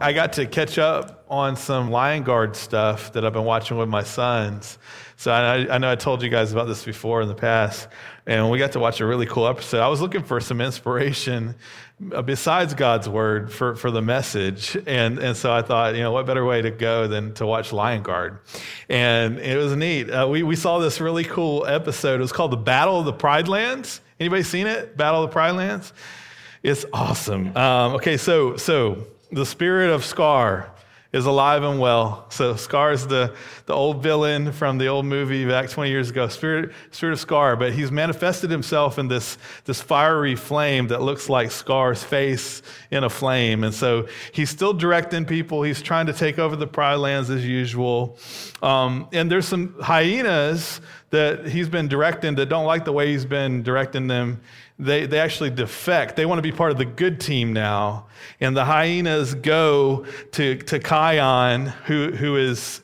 I got to catch up on some Lion Guard stuff that I've been watching with my sons. So I know I told you guys about this before in the past, and we got to watch a really cool episode. I was looking for some inspiration besides God's word for the message, and so I thought, what better way to go than to watch Lion Guard? And it was neat. We saw this really cool episode. It was called The Battle of the Pride Lands. Anybody seen it? Battle of the Pride Lands? It's awesome. Okay, so the spirit of Scar is alive and well. So Scar is the old villain from the old movie back 20 years ago, spirit of Scar, but he's manifested himself in this fiery flame that looks like Scar's face in a flame. And so he's still directing people. He's trying to take over the Pride Lands as usual. And there's some hyenas that he's been directing that don't like the way he's been directing them. They actually defect. They want to be part of the good team now. And the hyenas go to Kion, who is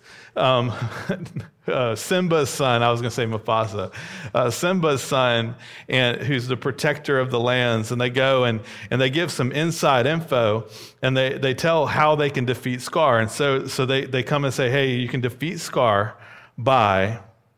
Simba's son. I was going to say Mufasa. Simba's son, and who's the protector of the lands. And they go and they give some inside info, and they tell how they can defeat Scar. And so they come and say, hey, you can defeat Scar by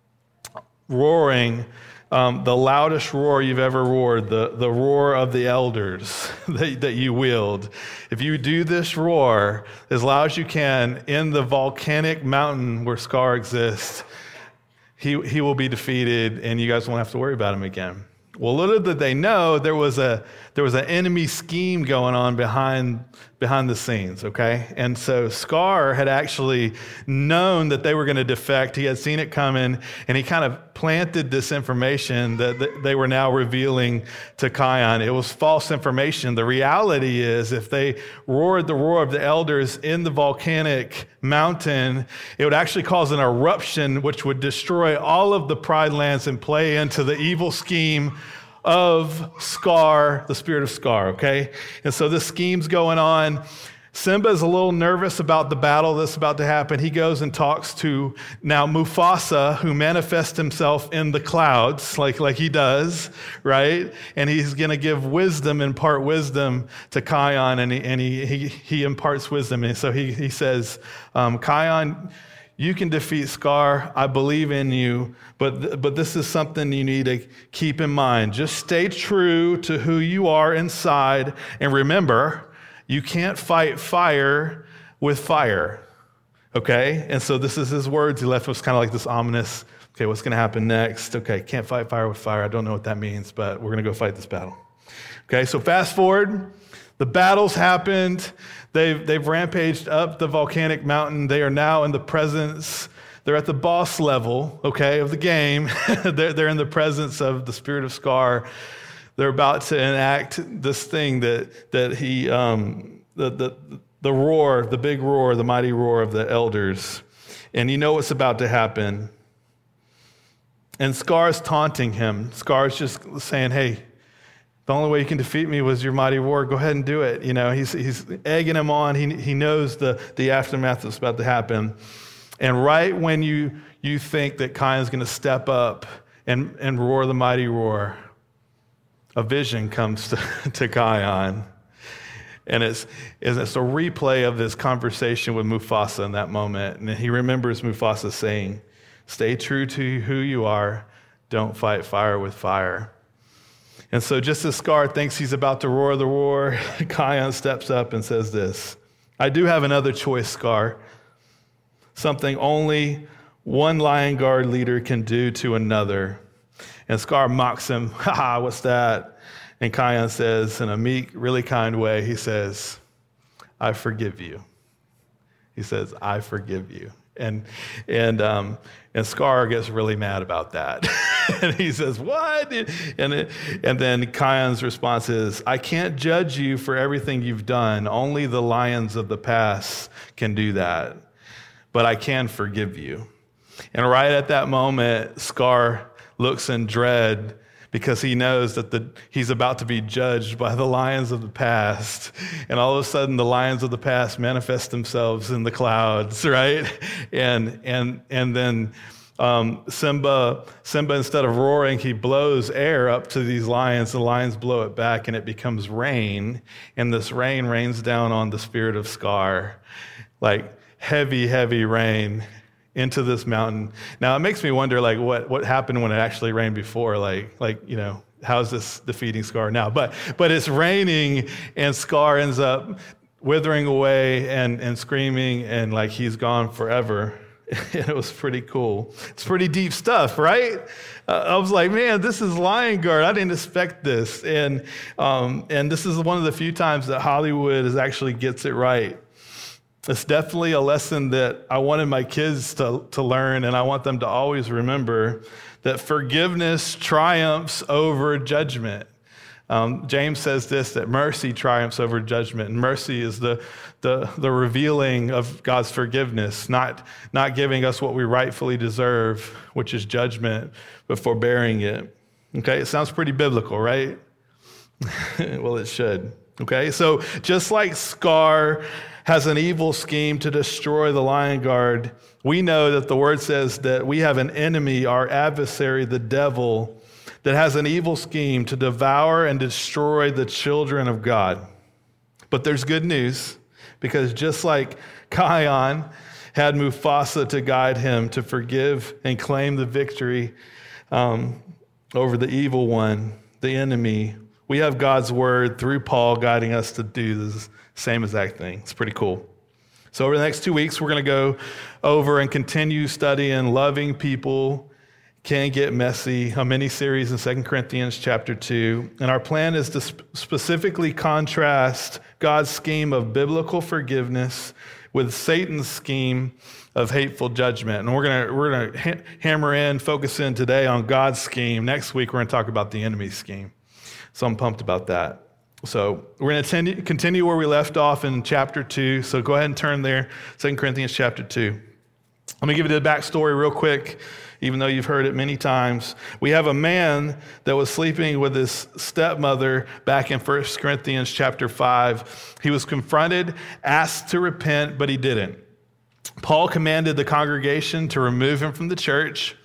roaring the loudest roar you've ever roared, the roar of the elders that you wield. If you do this roar as loud as you can in the volcanic mountain where Scar exists, he will be defeated, and you guys won't have to worry about him again. Well, little did they know there was an enemy scheme going on behind the scenes, okay? And so Scar had actually known that they were going to defect. He had seen it coming, and he kind of planted this information that they were now revealing to Kion. It was false information. The reality is, if they roared the roar of the elders in the volcanic mountain, it would actually cause an eruption which would destroy all of the Pride Lands and play into the evil scheme of Scar, the spirit of Scar, okay? And so this scheme's going on. Simba's a little nervous about the battle that's about to happen. He goes and talks to now Mufasa, who manifests himself in the clouds like he does, right? And he's going to give wisdom, impart wisdom to Kion, and he imparts wisdom. And so he says, Kion, you can defeat Scar. I believe in you, but this is something you need to keep in mind. Just stay true to who you are inside, and remember, you can't fight fire with fire, okay? And so this is his words. He left us kind of like this ominous, okay, what's going to happen next? Okay, can't fight fire with fire. I don't know what that means, but we're going to go fight this battle. Okay, so fast forward. The battle's happened. They've rampaged up the volcanic mountain. They are now in the presence. They're at the boss level, okay, of the game. They're in the presence of the spirit of Scar. They're about to enact this thing that he, the roar, the big roar, the mighty roar of the elders. And you know what's about to happen. And Scar's taunting him. Scar's just saying, hey, the only way you can defeat me was your mighty roar. Go ahead and do it. He's egging him on. He knows the aftermath that's about to happen. And right when you think that Kion's going to step up and roar the mighty roar, a vision comes to Kion. And it's a replay of this conversation with Mufasa in that moment. And he remembers Mufasa saying, stay true to who you are. Don't fight fire with fire. And so just as Scar thinks he's about to roar the roar, Kion steps up and says this, I do have another choice, Scar. Something only one Lion Guard leader can do to another. And Scar mocks him, what's that? And Kion says, in a meek, really kind way, he says, I forgive you. He says, I forgive you. And Scar gets really mad about that. And he says, what? And then Kion's response is, I can't judge you for everything you've done. Only the lions of the past can do that. But I can forgive you. And right at that moment, Scar looks in dread because he knows that he's about to be judged by the lions of the past. And all of a sudden, the lions of the past manifest themselves in the clouds, right? And then Simba, instead of roaring, he blows air up to these lions. The lions blow it back, and it becomes rain. And this rain rains down on the spirit of Scar, like heavy, heavy rain into this mountain. Now, it makes me wonder, like, what happened when it actually rained before? How's this defeating Scar now? But it's raining, and Scar ends up withering away and screaming, and like he's gone forever. And it was pretty cool. It's pretty deep stuff, right? I was like, man, this is Lion Guard. I didn't expect this. And this is one of the few times that Hollywood actually gets it right. It's definitely a lesson that I wanted my kids to learn, and I want them to always remember that forgiveness triumphs over judgment. James says this, that mercy triumphs over judgment. And mercy is the revealing of God's forgiveness, not giving us what we rightfully deserve, which is judgment, but forbearing it. Okay, it sounds pretty biblical, right? Well, it should. Okay, so just like Scar has an evil scheme to destroy the Lion Guard, we know that the word says that we have an enemy, our adversary, the devil, that has an evil scheme to devour and destroy the children of God. But there's good news, because just like Kion had Mufasa to guide him to forgive and claim the victory over the evil one, the enemy, we have God's word through Paul guiding us to do this same exact thing. It's pretty cool. So over the next 2 weeks, we're going to go over and continue studying Loving People Can Get Messy, a mini-series in 2 Corinthians chapter 2. And our plan is to specifically contrast God's scheme of biblical forgiveness with Satan's scheme of hateful judgment. And we're gonna hammer in, focus in today on God's scheme. Next week, we're going to talk about the enemy's scheme. So I'm pumped about that. So we're going to continue where we left off in chapter 2. So go ahead and turn there, 2 Corinthians chapter 2. Let me give you the backstory real quick, even though you've heard it many times. We have a man that was sleeping with his stepmother back in 1 Corinthians chapter 5. He was confronted, asked to repent, but he didn't. Paul commanded the congregation to remove him from the church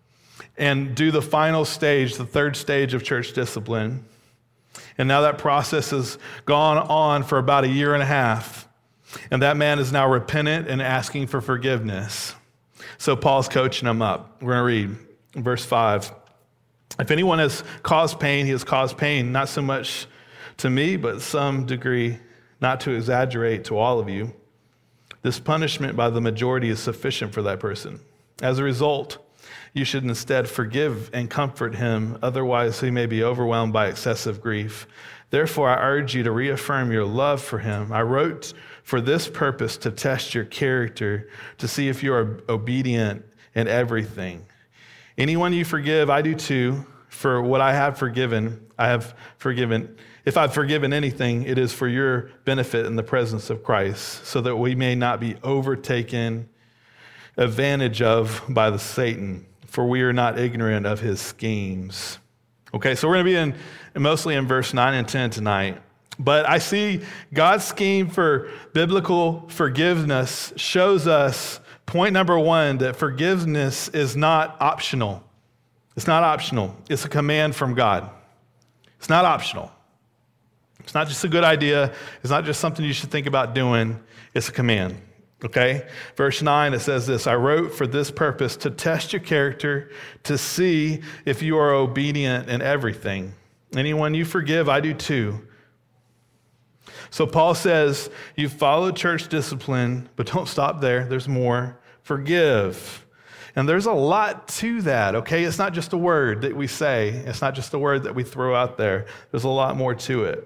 and do the final stage, the third stage of church discipline. And now that process has gone on for about 1.5 years. And that man is now repentant and asking for forgiveness. So Paul's coaching him up. We're going to read verse 5. If anyone has caused pain, he has caused pain, not so much to me, but some degree, not to exaggerate, to all of you. This punishment by the majority is sufficient for that person. As a result, you should instead forgive and comfort him, otherwise he may be overwhelmed by excessive grief. Therefore, I urge you to reaffirm your love for him. I wrote for this purpose, to test your character, to see if you are obedient in everything. Anyone you forgive, I do too. For what I have forgiven, I have forgiven. If I've forgiven anything, it is for your benefit in the presence of Christ, so that we may not be overtaken advantage of by the Satan, for we are not ignorant of his schemes. Okay, so we're going to be mostly in verse 9 and 10 tonight. But I see God's scheme for biblical forgiveness shows us, point number 1, that forgiveness is not optional. It's not optional. It's a command from God. It's not optional. It's not just a good idea. It's not just something you should think about doing. It's a command. Okay? Verse 9, it says this, I wrote for this purpose, to test your character, to see if you are obedient in everything. Anyone you forgive, I do too. So Paul says, you follow church discipline, but don't stop there. There's more. Forgive. And there's a lot to that, okay? It's not just a word that we say. It's not just a word that we throw out there. There's a lot more to it.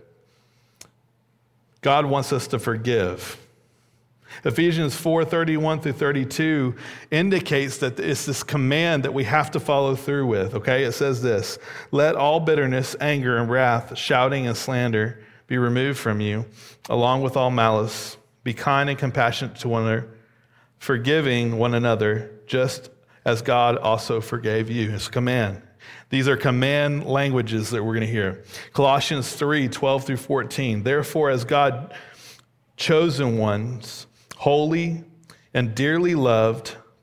God wants us to forgive. Ephesians 4:31 through 32 indicates that it's this command that we have to follow through with, okay? It says this, let all bitterness, anger, and wrath, shouting, and slander be removed from you, along with all malice. Be kind and compassionate to one another, forgiving one another, just as God also forgave you. It's a command. These are command languages that we're going to hear. Colossians 3:12 through 14. Therefore, as God chosen ones, holy and dearly loved,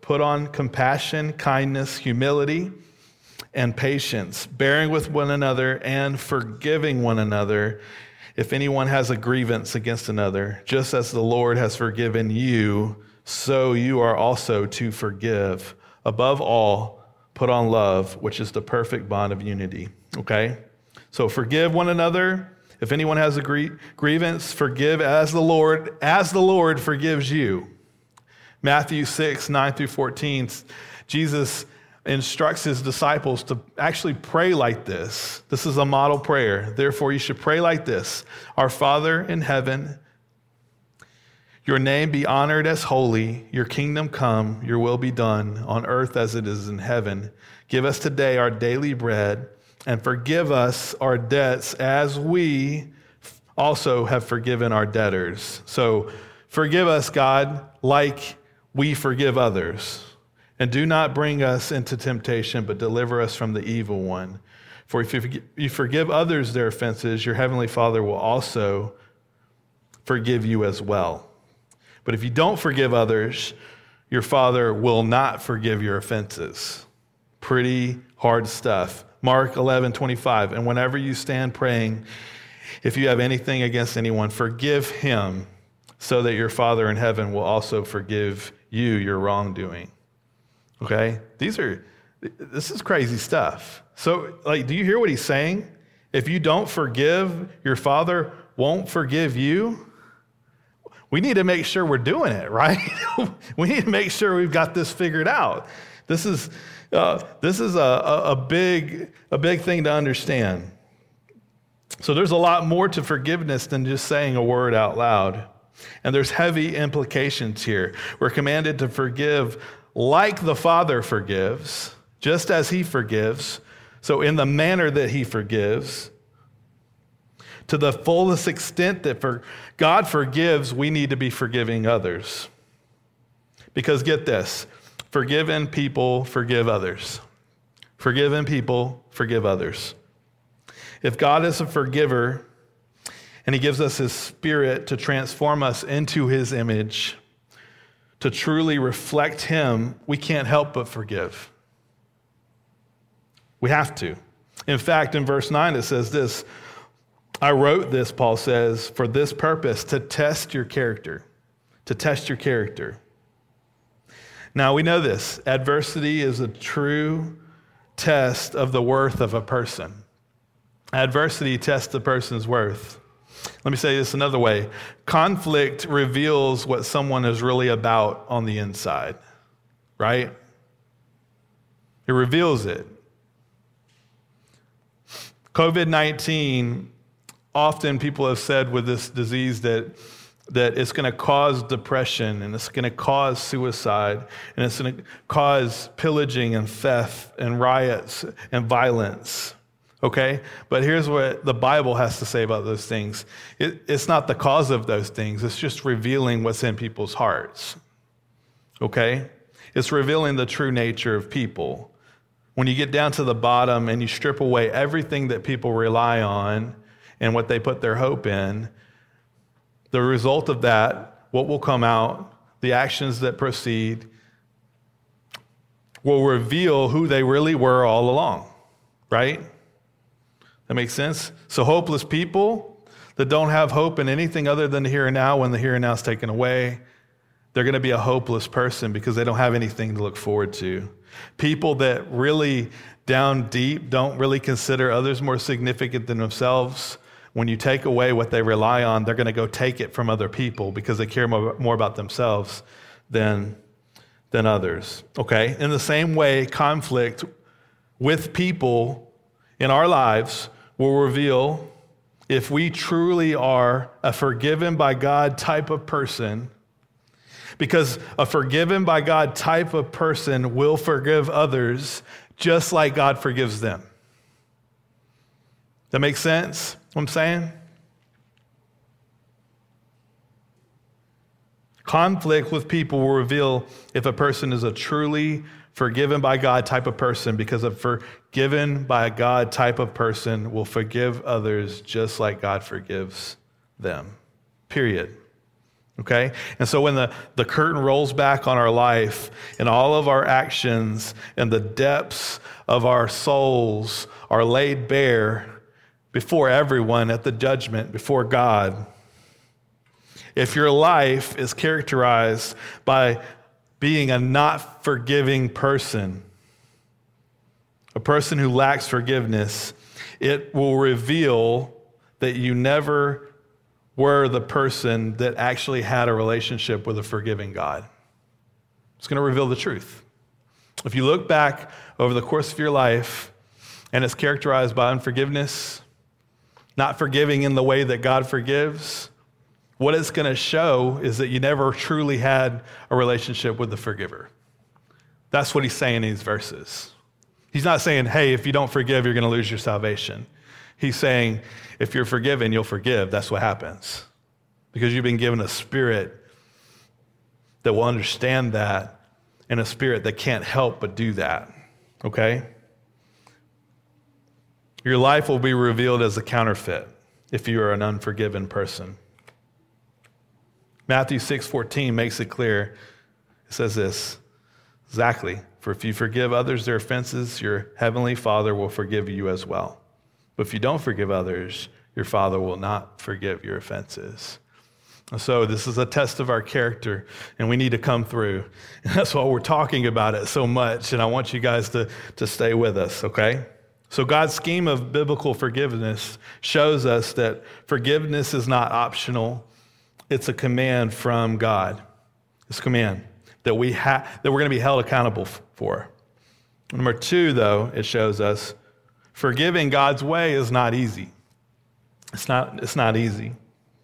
put on compassion, kindness, humility, and patience, bearing with one another and forgiving one another if anyone has a grievance against another. Just as the Lord has forgiven you, so you are also to forgive. Above all, put on love, which is the perfect bond of unity. Okay? So forgive one another. If anyone has a grievance, forgive as the Lord forgives you. Matthew 6, 9 through 14, Jesus instructs his disciples to actually pray like this. This is a model prayer. Therefore, you should pray like this. Our Father in heaven, your name be honored as holy, your kingdom come, your will be done on earth as it is in heaven. Give us today our daily bread and forgive us our debts as we also have forgiven our debtors. So forgive us, God, like we forgive others. And do not bring us into temptation, but deliver us from the evil one. For if you forgive others their offenses, your heavenly Father will also forgive you as well. But if you don't forgive others, your Father will not forgive your offenses. Pretty hard stuff. Mark 11:25. And whenever you stand praying, if you have anything against anyone, forgive him, so that your Father in heaven will also forgive you your wrongdoing. Okay? This is crazy stuff. So, do you hear what he's saying? If you don't forgive, your Father won't forgive you. We need to make sure we're doing it, right? We need to make sure we've got this figured out. This is a big thing to understand. So there's a lot more to forgiveness than just saying a word out loud. And there's heavy implications here. We're commanded to forgive like the Father forgives, just as he forgives. So in the manner that he forgives, to the fullest extent that God forgives, we need to be forgiving others. Because get this, forgiven people forgive others. Forgiven people forgive others. If God is a forgiver and he gives us his Spirit to transform us into his image, to truly reflect him, we can't help but forgive. We have to. In fact, in verse 9, it says this, I wrote this, Paul says, for this purpose, to test your character. To test your character. Now, we know this. Adversity is a true test of the worth of a person. Adversity tests a person's worth. Let me say this another way. Conflict reveals what someone is really about on the inside, right? It reveals it. COVID-19, often people have said with this disease that it's going to cause depression and it's going to cause suicide and it's going to cause pillaging and theft and riots and violence. Okay? But here's what the Bible has to say about those things. It's not the cause of those things. It's just revealing what's in people's hearts. Okay? It's revealing the true nature of people. When you get down to the bottom and you strip away everything that people rely on and what they put their hope in, the result of that, what will come out, the actions that proceed, will reveal who they really were all along, right? That makes sense? So hopeless people that don't have hope in anything other than the here and now, when the here and now is taken away, they're going to be a hopeless person because they don't have anything to look forward to. People that really down deep don't really consider others more significant than themselves, when you take away what they rely on, they're going to go take it from other people because they care more about themselves than others. Okay? In the same way, conflict with people in our lives will reveal if we truly are a forgiven by God type of person, because a forgiven by God type of person will forgive others just like God forgives them. That makes sense, what I'm saying? Conflict with people will reveal if a person is a truly forgiven by God type of person, because a forgiven by God type of person will forgive others just like God forgives them. Period. Okay? And so when the curtain rolls back on our life and all of our actions and the depths of our souls are laid bare before everyone at the judgment, before God, if your life is characterized by being a not forgiving person, a person who lacks forgiveness, it will reveal that you never were the person that actually had a relationship with a forgiving God. It's going to reveal the truth. If you look back over the course of your life and it's characterized by unforgiveness, not forgiving in the way that God forgives, what it's going to show is that you never truly had a relationship with the forgiver. That's what he's saying in these verses. He's not saying, hey, if you don't forgive, you're going to lose your salvation. He's saying, if you're forgiven, you'll forgive. That's what happens. Because you've been given a spirit that will understand that and a spirit that can't help but do that. Okay? Your life will be revealed as a counterfeit if you are an unforgiven person. Matthew 6:14 makes it clear. It says this, exactly, for if you forgive others their offenses, your heavenly Father will forgive you as well. But if you don't forgive others, your Father will not forgive your offenses. And so this is a test of our character, and we need to come through. And that's why we're talking about it so much, and I want you guys to stay with us, okay? So God's scheme of biblical forgiveness shows us that forgiveness is not optional. It's a command from God. It's a command that we're going to be held accountable for. Number two, though, it shows us forgiving God's way is not easy. It's not easy.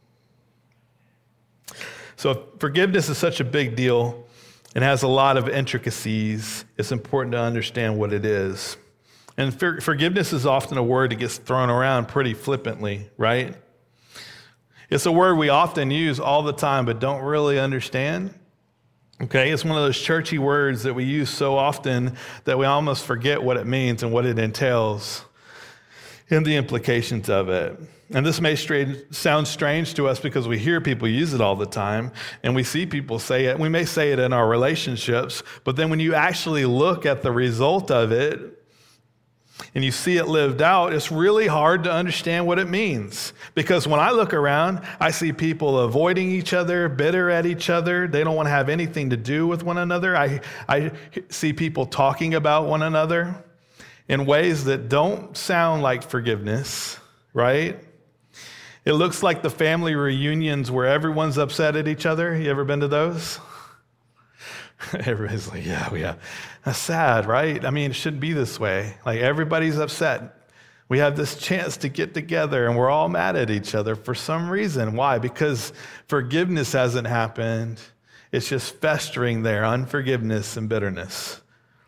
So if forgiveness is such a big deal and has a lot of intricacies, it's important to understand what it is. And forgiveness is often a word that gets thrown around pretty flippantly, right? It's a word we often use all the time but don't really understand. Okay, it's one of those churchy words that we use so often that we almost forget what it means and what it entails and the implications of it. And this may sound strange to us because we hear people use it all the time and we see people say it. We may say it in our relationships, but then when you actually look at the result of it and you see it lived out, it's really hard to understand what it means. Because when I look around, I see people avoiding each other, bitter at each other. They don't want to have anything to do with one another. I see people talking about one another in ways that don't sound like forgiveness, right? It looks like the family reunions where everyone's upset at each other. You ever been to those? Everybody's like, yeah. That's sad, right? I mean, it shouldn't be this way. Like, everybody's upset. We have this chance to get together, and we're all mad at each other for some reason. Why? Because forgiveness hasn't happened. It's just festering there, unforgiveness and bitterness.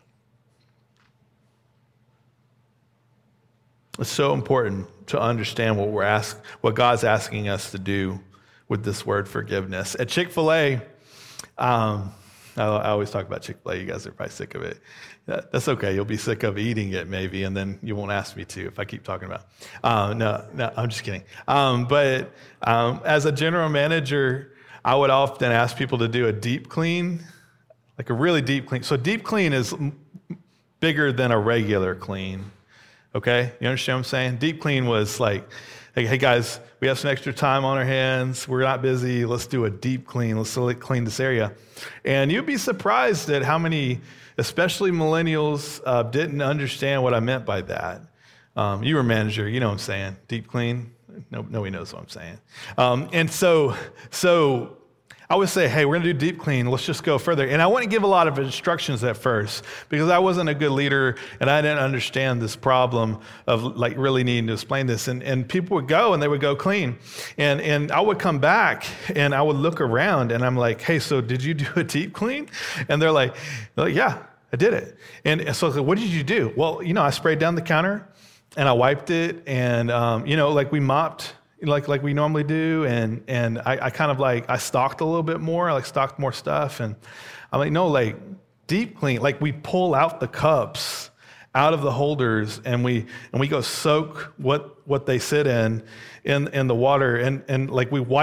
It's so important to understand what God's asking us to do with this word forgiveness. At Chick-fil-A, I always talk about Chick-fil-A. You guys are probably sick of it. That's okay. You'll be sick of eating it maybe, and then you won't ask me to if I keep talking about it. No, I'm just kidding. But as a general manager, I would often ask people to do a deep clean, like a really deep clean. So deep clean is bigger than a regular clean. Okay? You understand what I'm saying? Deep clean was like, hey guys, we have some extra time on our hands. We're not busy. Let's do a deep clean. Let's clean this area. And you'd be surprised at how many, especially millennials, didn't understand what I meant by that. You were a manager. You know what I'm saying. Deep clean. Nobody knows what I'm saying. And so I would say, hey, we're going to do deep clean. Let's just go further. And I wouldn't give a lot of instructions at first because I wasn't a good leader and I didn't understand this problem of like really needing to explain this. And people would go and they would go clean. And I would come back and I would look around and I'm like, hey, so did you do a deep clean? And they're like yeah, I did it. And so I was like, what did you do? Well, I sprayed down the counter and I wiped it and, like we mopped like we normally do, and I kind of I stocked a little bit more, I stocked more stuff, and I'm like, no, deep clean, we pull out the cups out of the holders, and we go soak what they sit in the water, and we wipe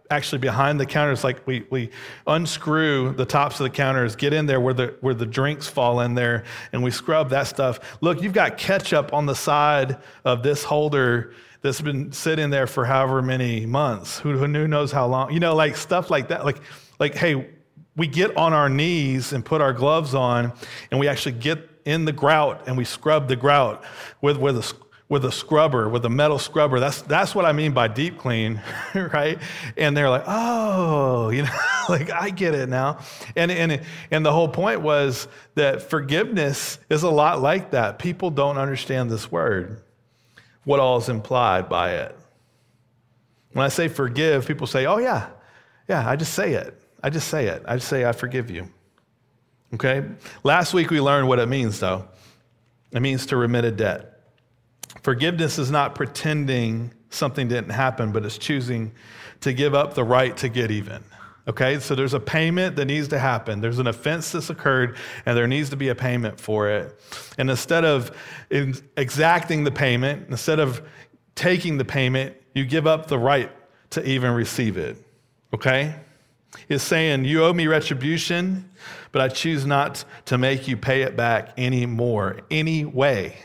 actually behind the counters, like we unscrew the tops of the counters, get in there where the drinks fall in there, and we scrub that stuff. Look, you've got ketchup on the side of this holder that's been sitting there for however many months. Who knows how long? You know, like stuff like that. Like, hey, we get on our knees and put our gloves on, and we actually get in the grout and we scrub the grout with a scrubber, with a metal scrubber. That's what I mean by deep clean, right? And they're like, oh, you know, like I get it now. And the whole point was that forgiveness is a lot like that. People don't understand this word, what all is implied by it. When I say forgive, people say, oh yeah, I just say it. I just say I forgive you. Okay? Last week we learned what it means though. It means to remit a debt. Forgiveness is not pretending something didn't happen, but it's choosing to give up the right to get even. Okay? So there's a payment that needs to happen. There's an offense that's occurred, and there needs to be a payment for it. And instead of exacting the payment, instead of taking the payment, you give up the right to even receive it. Okay? It's saying, you owe me retribution, but I choose not to make you pay it back anymore. Any way.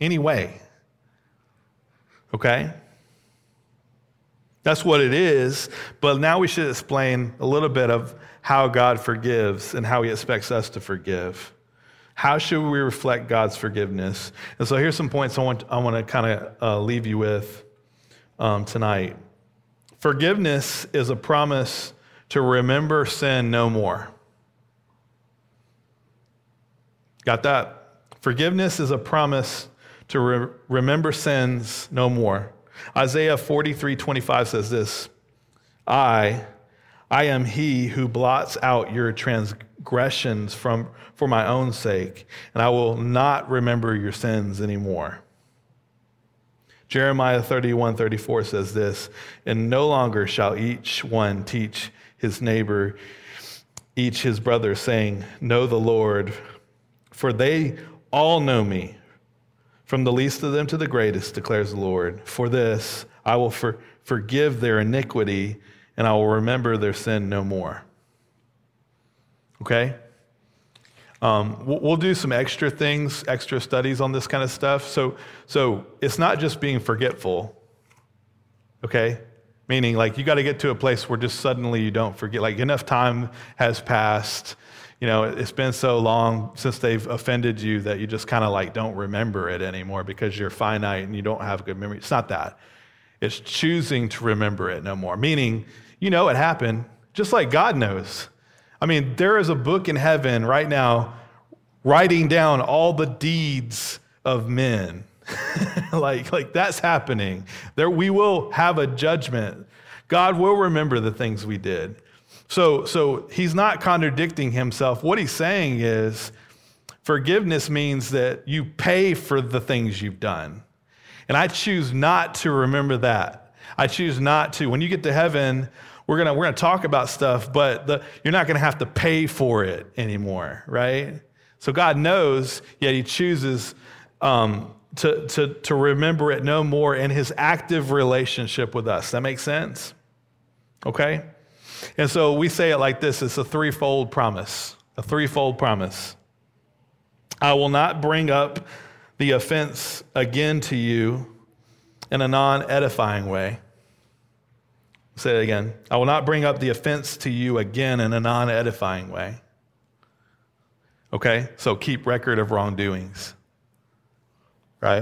Okay? That's what it is, but now we should explain a little bit of how God forgives and how he expects us to forgive. How should we reflect God's forgiveness? And so here's some points I want to kind of leave you with tonight. Forgiveness is a promise to remember sin no more. Got that? Forgiveness is a promise to remember sins no more. Isaiah 43:25 says this, I am he who blots out your transgressions for my own sake, and I will not remember your sins anymore. Jeremiah 31:34 says this, and no longer shall each one teach his neighbor, each his brother, saying, know the Lord, for they all know me, from the least of them to the greatest, declares the Lord. For this I will forgive their iniquity, and I will remember their sin no more. Okay? We'll do some extra things, extra studies on this kind of stuff. So it's not just being forgetful, okay? Meaning, like, you got to get to a place where just suddenly you don't forget. Like, enough time has passed. You know, it's been so long since they've offended you that you just kind of like don't remember it anymore because you're finite and you don't have good memory. It's not that. It's choosing to remember it no more. Meaning, you know it happened, just like God knows. I mean, there is a book in heaven right now writing down all the deeds of men. like that's happening. There, we will have a judgment. God will remember the things we did. So he's not contradicting himself. What he's saying is forgiveness means that you pay for the things you've done. And I choose not to remember that. I choose not to. When you get to heaven, we're gonna talk about stuff, but you're not gonna have to pay for it anymore, right? So God knows, yet he chooses to remember it no more in his active relationship with us. That makes sense? Okay? And so we say it like this. It's a threefold promise. A threefold promise. I will not bring up the offense again to you in a non-edifying way. Say it again. I will not bring up the offense to you again in a non-edifying way. Okay? So keep record of wrongdoings. Right?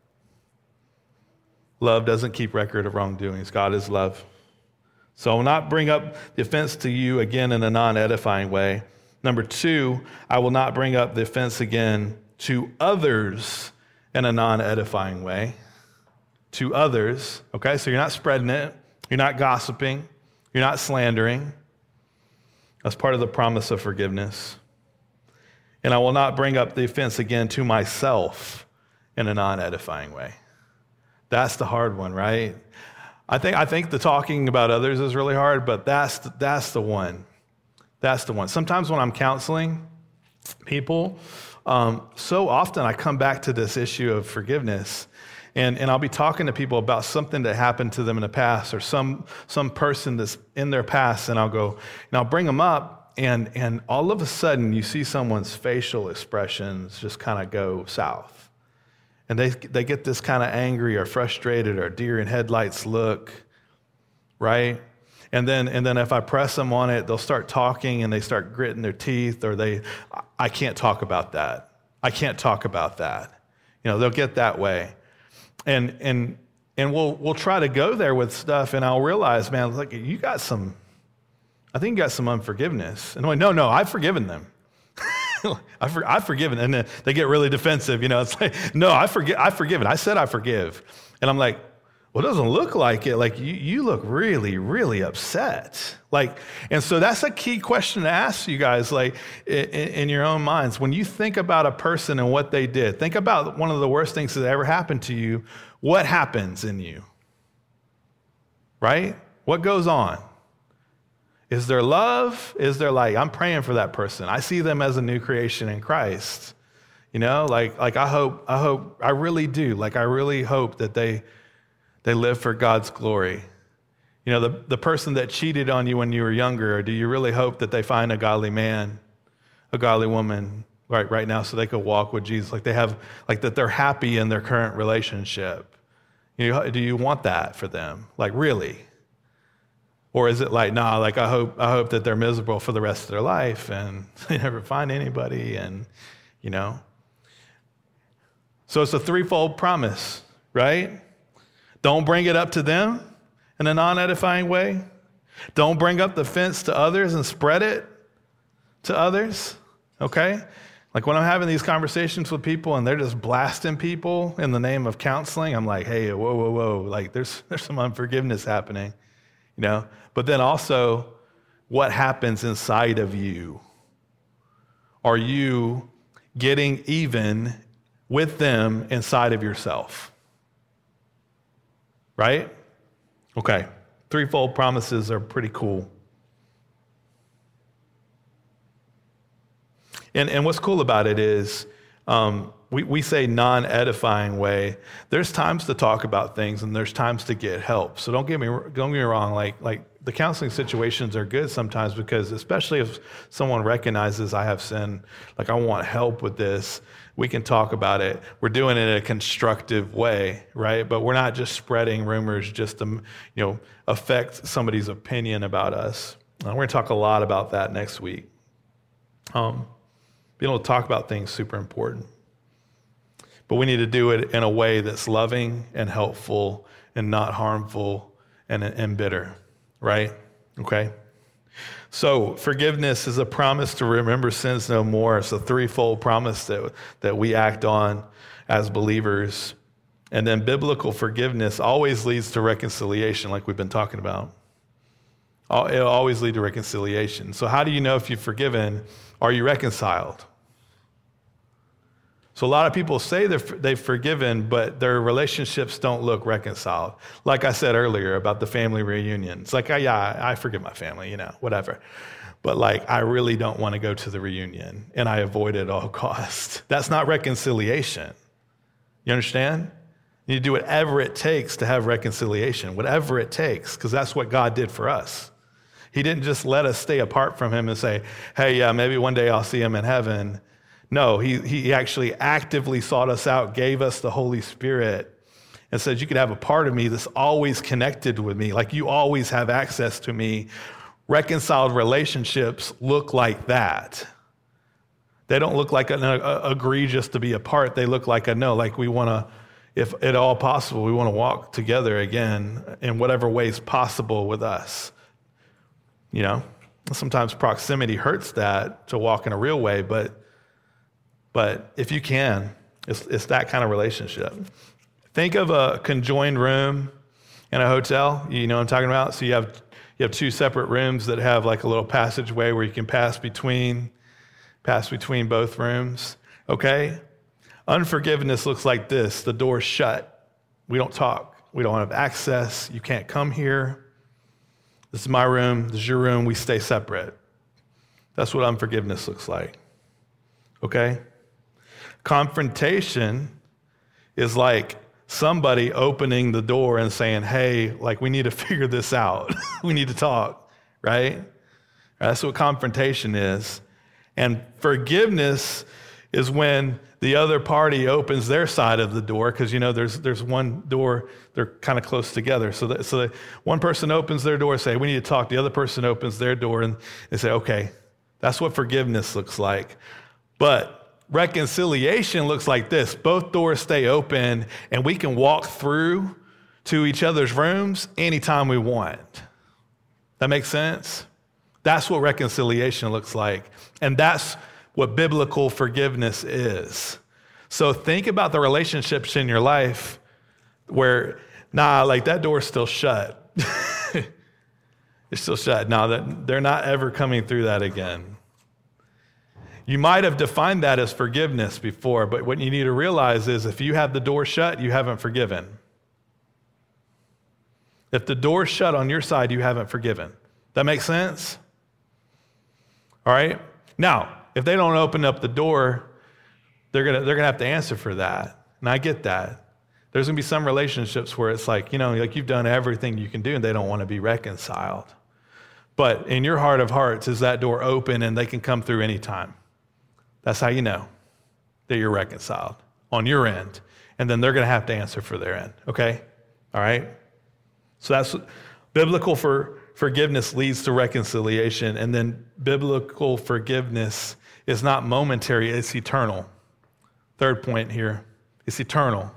Love doesn't keep record of wrongdoings. God is love. So I will not bring up the offense to you again in a non-edifying way. Number two, I will not bring up the offense again to others in a non-edifying way. To others, okay? So you're not spreading it. You're not gossiping. You're not slandering. That's part of the promise of forgiveness. And I will not bring up the offense again to myself in a non-edifying way. That's the hard one, right? I think the talking about others is really hard, but that's the one. That's the one. Sometimes when I'm counseling people, so often I come back to this issue of forgiveness, And I'll be talking to people about something that happened to them in the past or some person that's in their past, and I'll bring them up, and all of a sudden you see someone's facial expressions just kind of go south. And they get this kind of angry or frustrated or deer in headlights look, right? And then if I press them on it, they'll start talking and they start gritting their teeth, or I can't talk about that. I can't talk about that. They'll get that way. And we'll try to go there with stuff, and I'll realize, man, look, I think you got some unforgiveness. And I'm like, no, I've forgiven them. I've forgiven. And then they get really defensive. It's like, no, I've forgiven. I said I forgive. And I'm like, well, it doesn't look like it. Like you look really, really upset. And so that's a key question to ask you guys, in your own minds. When you think about a person and what they did, think about one of the worst things that ever happened to you. What happens in you? Right? What goes on? Is there love? Is there I'm praying for that person. I see them as a new creation in Christ. I really do. I really hope that they live for God's glory. The person that cheated on you when you were younger, do you really hope that they find a godly man, a godly woman right now so they could walk with Jesus? That they're happy in their current relationship. Do you want that for them? Really? Or is it I hope that they're miserable for the rest of their life and they never find anybody So it's a threefold promise, right? Don't bring it up to them in a non-edifying way. Don't bring up the offense to others and spread it to others, okay? When I'm having these conversations with people and they're just blasting people in the name of counseling, I'm like, hey, whoa. There's some unforgiveness happening, But then also, what happens inside of you? Are you getting even with them inside of yourself? Right? Okay. Threefold promises are pretty cool. And what's cool about it is we say non-edifying way. There's times to talk about things and there's times to get help. So don't get me wrong. Like the counseling situations are good sometimes because especially if someone recognizes I have sin, I want help with this, we can talk about it. We're doing it in a constructive way, right? But we're not just spreading rumors just to, affect somebody's opinion about us. We're going to talk a lot about that next week. Being able to talk about things is super important. But we need to do it in a way that's loving and helpful and not harmful and bitter, right? Okay? So forgiveness is a promise to remember sins no more. It's a threefold promise that we act on as believers. And then biblical forgiveness always leads to reconciliation, like we've been talking about. It'll always lead to reconciliation. So how do you know if you've forgiven? Are you reconciled? So a lot of people say they've forgiven, but their relationships don't look reconciled. Like I said earlier about the family reunion. It's I forgive my family, whatever. But I really don't want to go to the reunion, and I avoid it at all costs. That's not reconciliation. You understand? You need to do whatever it takes to have reconciliation, whatever it takes, because that's what God did for us. He didn't just let us stay apart from him and say, hey, yeah, maybe one day I'll see him in heaven. No, he actually actively sought us out, gave us the Holy Spirit, and said, you could have a part of me that's always connected with me, you always have access to me. Reconciled relationships look like that. They don't look like agree just to be apart. They look like we want to, if at all possible, we want to walk together again in whatever ways possible with us. Sometimes proximity hurts that to walk in a real way, but if you can, it's that kind of relationship. Think of a conjoined room in a hotel. You know what I'm talking about? So you have two separate rooms that have a little passageway where you can pass between both rooms. Okay? Unforgiveness looks like this. The door's shut. We don't talk. We don't have access. You can't come here. This is my room. This is your room. We stay separate. That's what unforgiveness looks like. Okay? Confrontation is like somebody opening the door and saying, hey, like, we need to figure this out. We need to talk, right? That's what confrontation is. And forgiveness is when the other party opens their side of the door, because, there's one door, they're kind of close together. So one person opens their door and say, we need to talk. The other person opens their door and they say, okay, that's what forgiveness looks like. But reconciliation looks like this. Both doors stay open and we can walk through to each other's rooms anytime we want. That makes sense? That's what reconciliation looks like. And that's what biblical forgiveness is. So think about the relationships in your life where, that door's still shut. It's still shut. They're not ever coming through that again. You might have defined that as forgiveness before, but what you need to realize is if you have the door shut, you haven't forgiven. If the door's shut on your side, you haven't forgiven. That makes sense? All right? Now, if they don't open up the door, they're gonna have to answer for that. And I get that. There's gonna be some relationships where it's like, you've done everything you can do and they don't want to be reconciled. But in your heart of hearts, is that door open and they can come through anytime? That's how you know that you're reconciled on your end. And then they're gonna have to answer for their end, okay? All right? So that's biblical forgiveness leads to reconciliation, and then biblical forgiveness is not momentary, it's eternal. Third point here, it's eternal.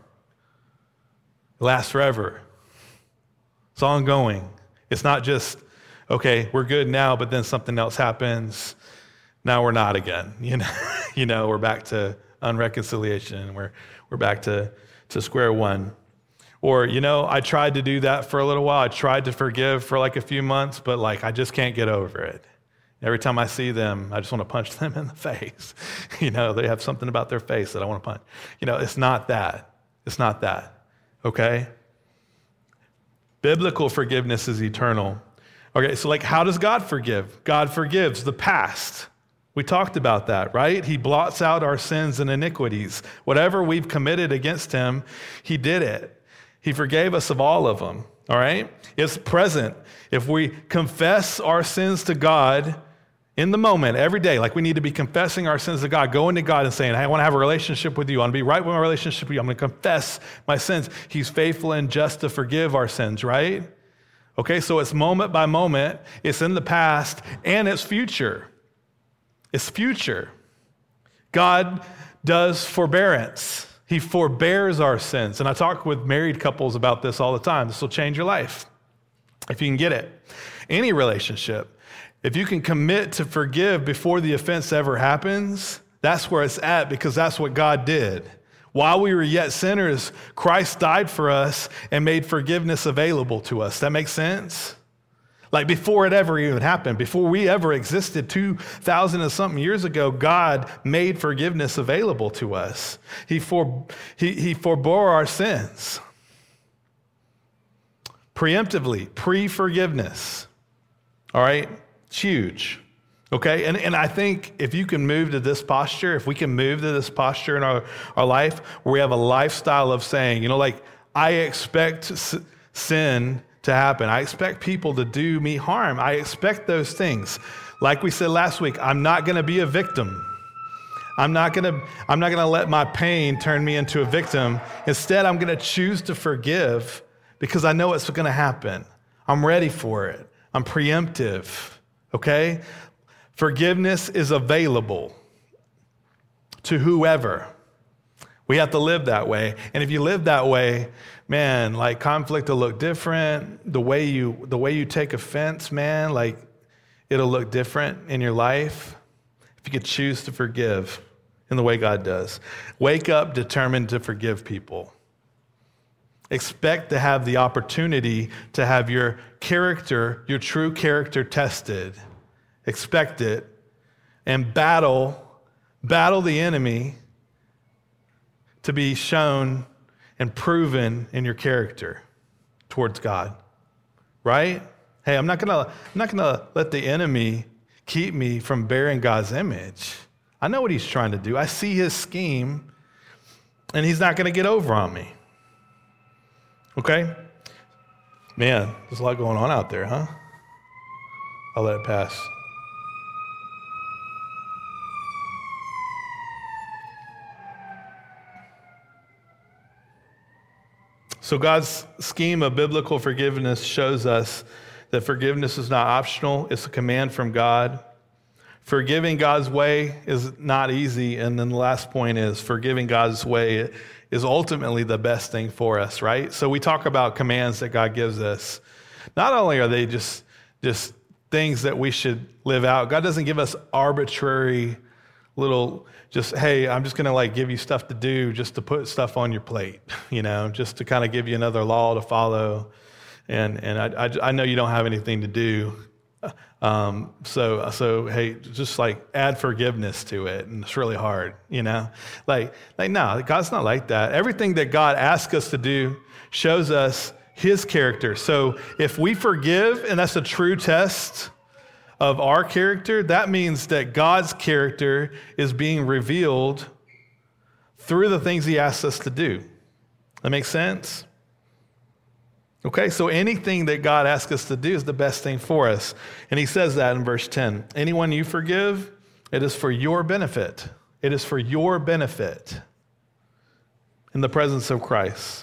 It lasts forever. It's ongoing. It's not just, okay, we're good now, but then something else happens. Now we're not again. We're back to unreconciliation. We're back to square one. Or, I tried to do that for a little while. I tried to forgive for like a few months, but I just can't get over it. Every time I see them, I just want to punch them in the face. They have something about their face that I want to punch. It's not that. It's not that. Okay? Biblical forgiveness is eternal. Okay, so how does God forgive? God forgives the past. We talked about that, right? He blots out our sins and iniquities. Whatever we've committed against him, he did it. He forgave us of all of them, all right? It's present. If we confess our sins to God in the moment, every day, we need to be confessing our sins to God, going to God and saying, hey, I want to have a relationship with you. I want to be right with my relationship with you. I'm going to confess my sins. He's faithful and just to forgive our sins, right? Okay, so it's moment by moment. It's in the past and it's future. It's future. God does forbearance. He forbears our sins. And I talk with married couples about this all the time. This will change your life if you can get it. Any relationship, if you can commit to forgive before the offense ever happens, that's where it's at, because that's what God did. While we were yet sinners, Christ died for us and made forgiveness available to us. That makes sense? Before it ever even happened, before we ever existed 2,000 and something years ago, God made forgiveness available to us. He forbore our sins. Preemptively, pre-forgiveness. All right? It's huge. Okay? And I think if you can move to this posture, if we can move to this posture in our life where we have a lifestyle of saying, I expect sin to happen. I expect people to do me harm. I expect those things. Like we said last week, I'm not going to be a victim. I'm not going to let my pain turn me into a victim. Instead, I'm going to choose to forgive because I know it's going to happen. I'm ready for it. I'm preemptive. Okay? Forgiveness is available to whoever. We have to live that way. And if you live that way, man, conflict will look different. The way you take offense, man, it'll look different in your life if you could choose to forgive in the way God does. Wake up determined to forgive people. Expect to have the opportunity to have your character, your true character tested. Expect it and battle the enemy to be shown and proven in your character towards God, right? Hey, I'm not gonna let the enemy keep me from bearing God's image. I know what he's trying to do. I see his scheme, and he's not gonna get over on me. Okay? Man, there's a lot going on out there, huh? I'll let it pass. So God's scheme of biblical forgiveness shows us that forgiveness is not optional. It's a command from God. Forgiving God's way is not easy. And then the last point is forgiving God's way is ultimately the best thing for us, right? So we talk about commands that God gives us. Not only are they just things that we should live out, God doesn't give us arbitrary little, just, hey, I'm just going to like give you stuff to do just to put stuff on your plate, just to kind of give you another law to follow. And I know you don't have anything to do. So hey, just like add forgiveness to it. And it's really hard, like no, God's not like that. Everything that God asks us to do shows us his character. So if we forgive, and that's a true test of our character, that means that God's character is being revealed through the things he asks us to do. That makes sense? Okay, so anything that God asks us to do is the best thing for us. And he says that in verse 10. Anyone you forgive, it is for your benefit. It is for your benefit in the presence of Christ.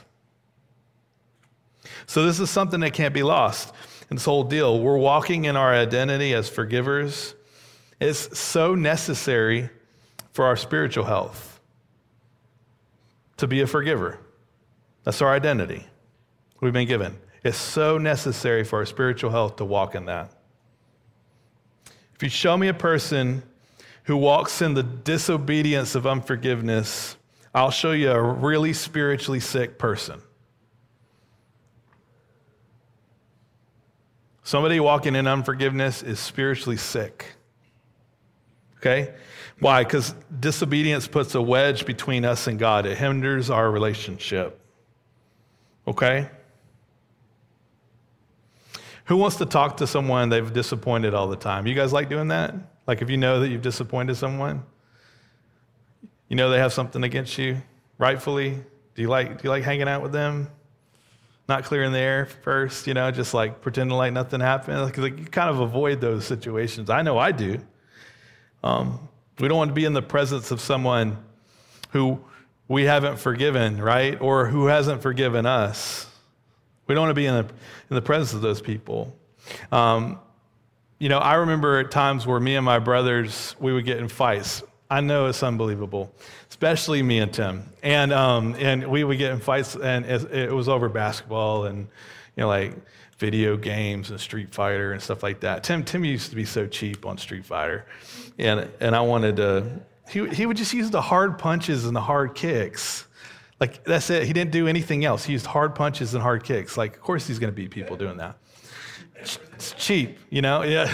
So this is something that can't be lost. And this whole deal, we're walking in our identity as forgivers. It's so necessary for our spiritual health to be a forgiver. That's our identity we've been given. It's so necessary for our spiritual health to walk in that. If you show me a person who walks in the disobedience of unforgiveness, I'll show you a really spiritually sick person. Somebody walking in unforgiveness is spiritually sick. Okay? Why? Because disobedience puts a wedge between us and God. It hinders our relationship. Okay? Who wants to talk to someone they've disappointed all the time? You guys like doing that? Like if you know that you've disappointed someone? You know they have something against you, rightfully? Do you like hanging out with them? Not clearing the air first, just like pretending like nothing happened. Like you kind of avoid those situations. I know I do. We don't want to be in the presence of someone who we haven't forgiven, right? Or who hasn't forgiven us. We don't want to be in the presence of those people. I remember at times where me and my brothers, we would get in fights. I know it's unbelievable, especially me and Tim. And we would get in fights, and it was over basketball and, like video games and Street Fighter and stuff like that. Tim used to be so cheap on Street Fighter. And I wanted to, he would just use the hard punches and the hard kicks. Like, that's it. He didn't do anything else. He used hard punches and hard kicks. Like, of course he's going to beat people doing that. It's cheap, Yeah.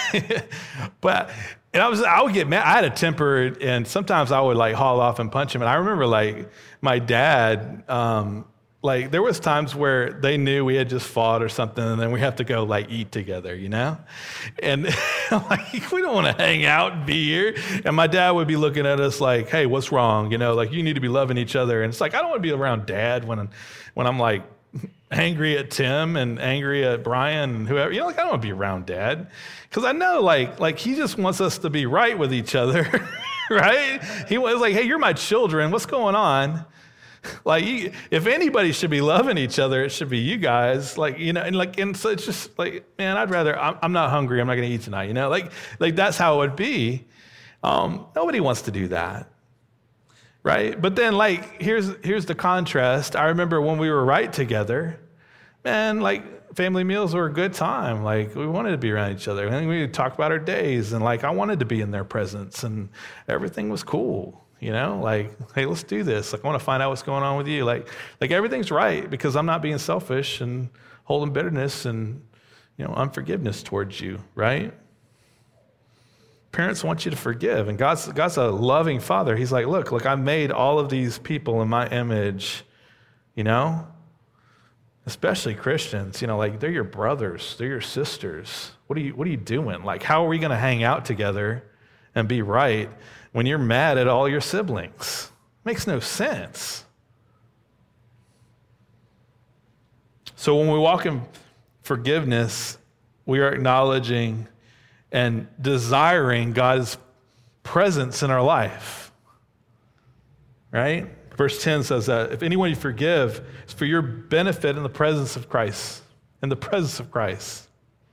But and I would get mad. I had a temper, and sometimes I would like haul off and punch him. And I remember like my dad, like there was times where they knew we had just fought or something, and then we have to go like eat together, And like we don't want to hang out and be here. And my dad would be looking at us like, "Hey, what's wrong? Like you need to be loving each other." And it's like I don't want to be around Dad when I'm like angry at Tim and angry at Brian and whoever. Like I don't want to be around Dad because I know like he just wants us to be right with each other, right? He was like, "Hey, you're my children. What's going on?" Like, if anybody should be loving each other, it should be you guys. Like, and so it's just like, man, I'm not hungry. I'm not going to eat tonight. Like that's how it would be. Nobody wants to do that, right? But then, like, here's the contrast. I remember when we were right together, man. Like, family meals were a good time. Like, we wanted to be around each other, and we would talk about our days, and like, I wanted to be in their presence, and everything was cool. Like, hey, let's do this. Like, I want to find out what's going on with you. Like everything's right because I'm not being selfish and holding bitterness and, unforgiveness towards you, right? Parents want you to forgive, and God's a loving Father. He's like, look, I made all of these people in my image, especially Christians. Like they're your brothers, they're your sisters. What are you doing? Like, how are we going to hang out together and be right when you're mad at all your siblings? Makes no sense. So when we walk in forgiveness, we are acknowledging and desiring God's presence in our life, right? Verse 10 says that if anyone you forgive, it's for your benefit in the presence of Christ, in the presence of Christ,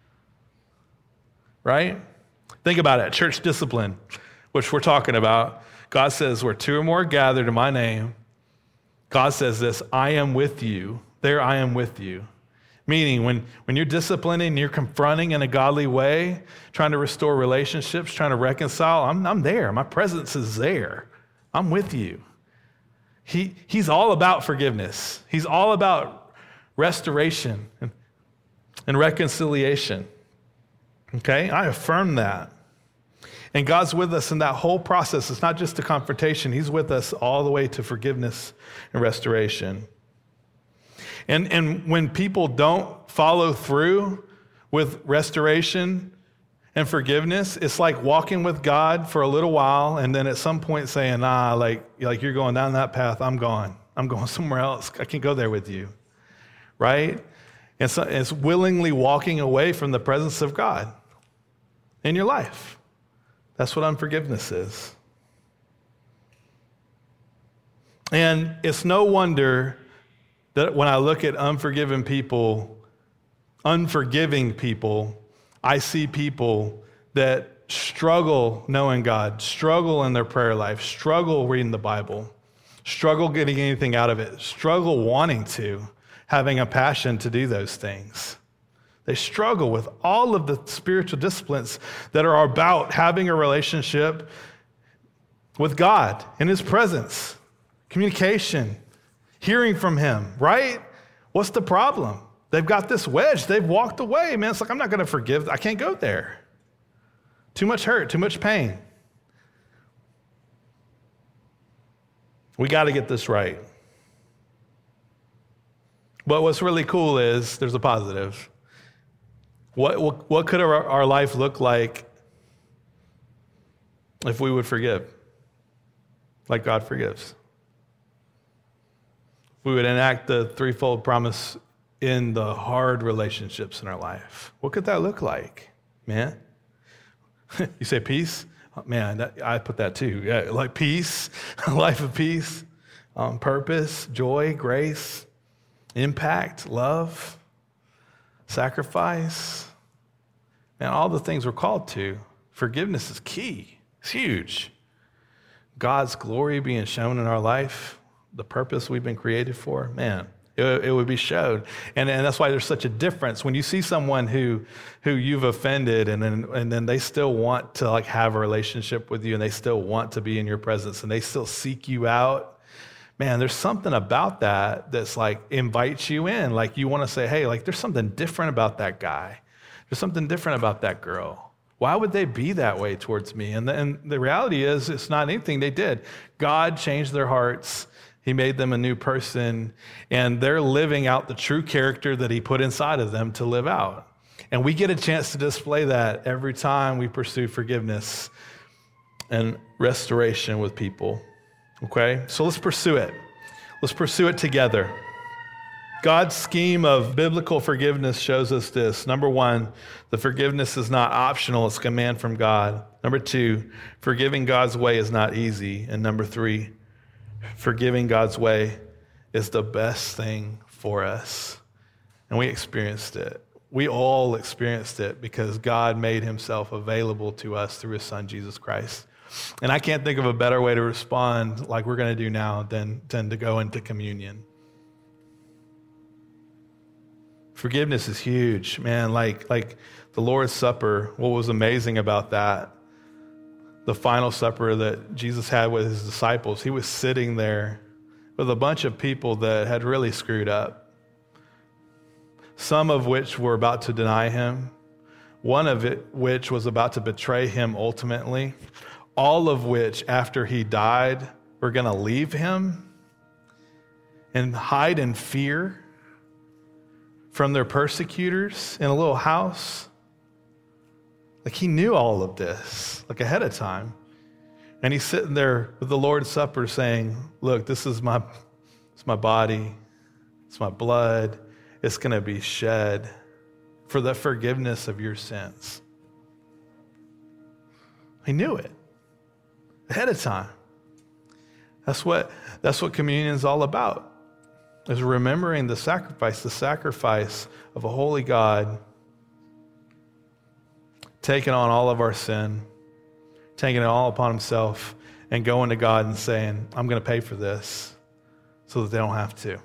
right? Think about it, church discipline, which we're talking about. God says, where two or more are gathered in my name, God says this, I am with you. There I am with you. Meaning when you're disciplining, you're confronting in a godly way, trying to restore relationships, trying to reconcile, I'm there. My presence is there. I'm with you. He's all about forgiveness. He's all about restoration and reconciliation. Okay? I affirm that. And God's with us in that whole process. It's not just a confrontation. He's with us all the way to forgiveness and restoration. And when people don't follow through with restoration and forgiveness, it's like walking with God for a little while and then at some point saying, like you're going down that path, I'm gone. I'm going somewhere else. I can't go there with you, right? And so it's willingly walking away from the presence of God in your life. That's what unforgiveness is. And it's no wonder that when I look at unforgiving people, I see people that struggle knowing God, struggle in their prayer life, struggle reading the Bible, struggle getting anything out of it, struggle wanting to, having a passion to do those things. They struggle with all of the spiritual disciplines that are about having a relationship with God in His presence, communication, hearing from Him, right? What's the problem? They've got this wedge. They've walked away, man. It's like, I'm not going to forgive. I can't go there. Too much hurt, too much pain. We got to get this right. But what's really cool is there's a positive. What could our life look like if we would forgive like God forgives? If we would enact the threefold promise in the hard relationships in our life. What could that look like, man? You say peace? Oh, man, I put that too. Yeah, like peace, a life of peace, purpose, joy, grace, impact, love, sacrifice, and all the things we're called to. Forgiveness is key. It's huge. God's glory being shown in our life, the purpose we've been created for, man, it would be showed. And that's why there's such a difference. When you see someone who you've offended and then they still want to like have a relationship with you and they still want to be in your presence and they still seek you out, man, there's something about that that's like invites you in. Like you want to say, hey, like there's something different about that guy. There's something different about that girl. Why would they be that way towards me? And the reality is it's not anything they did. God changed their hearts. He made them a new person, and they're living out the true character that He put inside of them to live out. And we get a chance to display that every time we pursue forgiveness and restoration with people. Okay? So let's pursue it. Let's pursue it together. God's scheme of biblical forgiveness shows us this. Number one, the forgiveness is not optional, it's a command from God. Number two, forgiving God's way is not easy. And number three, forgiving God's way is the best thing for us. And we experienced it. We all experienced it because God made Himself available to us through His Son, Jesus Christ. And I can't think of a better way to respond like we're going to do now than to go into communion. Forgiveness is huge, man. Like the Lord's Supper, what was amazing about that, the final supper that Jesus had with His disciples, He was sitting there with a bunch of people that had really screwed up, some of which were about to deny Him, one of which was about to betray Him ultimately, all of which, after He died, were going to leave Him and hide in fear from their persecutors in a little house. Like He knew all of this, like ahead of time. And He's sitting there with the Lord's Supper saying, look, this is my body, it's my blood, it's going to be shed for the forgiveness of your sins. He knew it ahead of time. That's what communion is all about, is remembering the sacrifice of a holy God taking on all of our sin, taking it all upon himself, and going to God and saying, I'm going to pay for this so that they don't have to,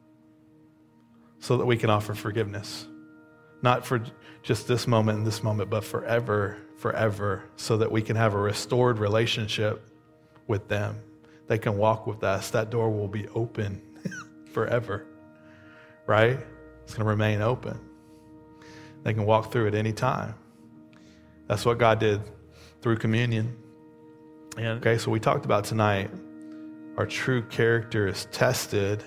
so that we can offer forgiveness. Not for just this moment and this moment, but forever, so that we can have a restored relationship with them. They can walk with us. That door will be open forever, right? It's going to remain open. They can walk through it any time. That's what God did through communion. And okay, so we talked about tonight, our true character is tested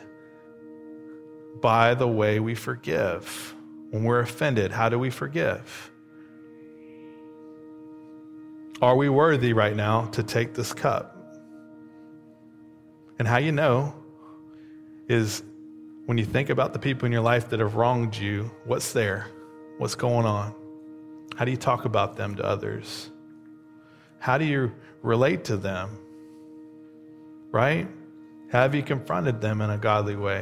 by the way we forgive. When we're offended, how do we forgive? Are we worthy right now to take this cup? And how you know is when you think about the people in your life that have wronged you, what's there? What's going on? How do you talk about them to others? How do you relate to them? Right? Have you confronted them in a godly way?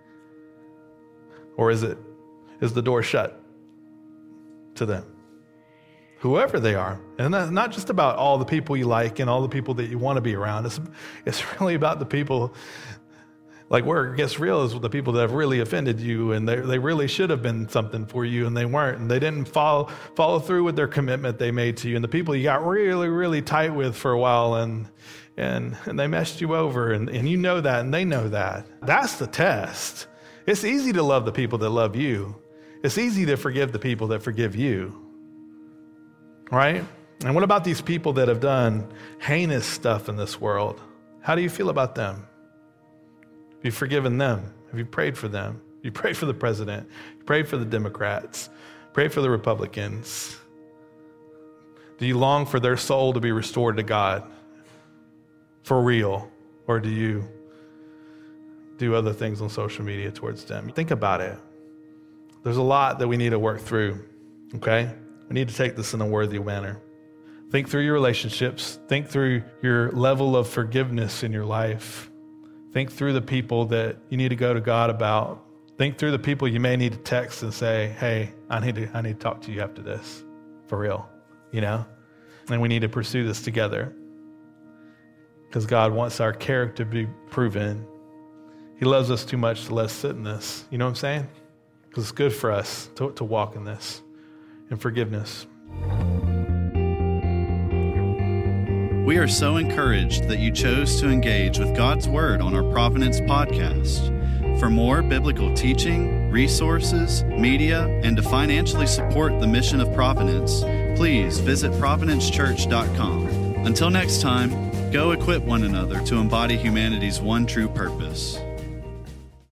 Or is the door shut to them? Whoever they are. And that's not just about all the people you like and all the people that you want to be around. It's really about the people, like where it gets real is with the people that have really offended you and they really should have been something for you and they weren't. And they didn't follow through with their commitment they made to you. And the people you got really, really tight with for a while and they messed you over and you know that and they know that. That's the test. It's easy to love the people that love you. It's easy to forgive the people that forgive you. Right? And what about these people that have done heinous stuff in this world? How do you feel about them? Have you forgiven them? Have you prayed for them? You prayed for the president. You prayed for the Democrats. Pray for the Republicans. Do you long for their soul to be restored to God for real? Or do you do other things on social media towards them? Think about it. There's a lot that we need to work through, okay? We need to take this in a worthy manner. Think through your relationships. Think through your level of forgiveness in your life. Think through the people that you need to go to God about. Think through the people you may need to text and say, hey, I need to talk to you after this, for real, you know? And we need to pursue this together because God wants our character to be proven. He loves us too much to let us sit in this. You know what I'm saying? Because it's good for us to walk in this. And forgiveness. We are so encouraged that you chose to engage with God's Word on our Providence podcast. For more biblical teaching, resources, media, and to financially support the mission of Providence, please visit providencechurch.com. Until next time, go equip one another to embody humanity's one true purpose.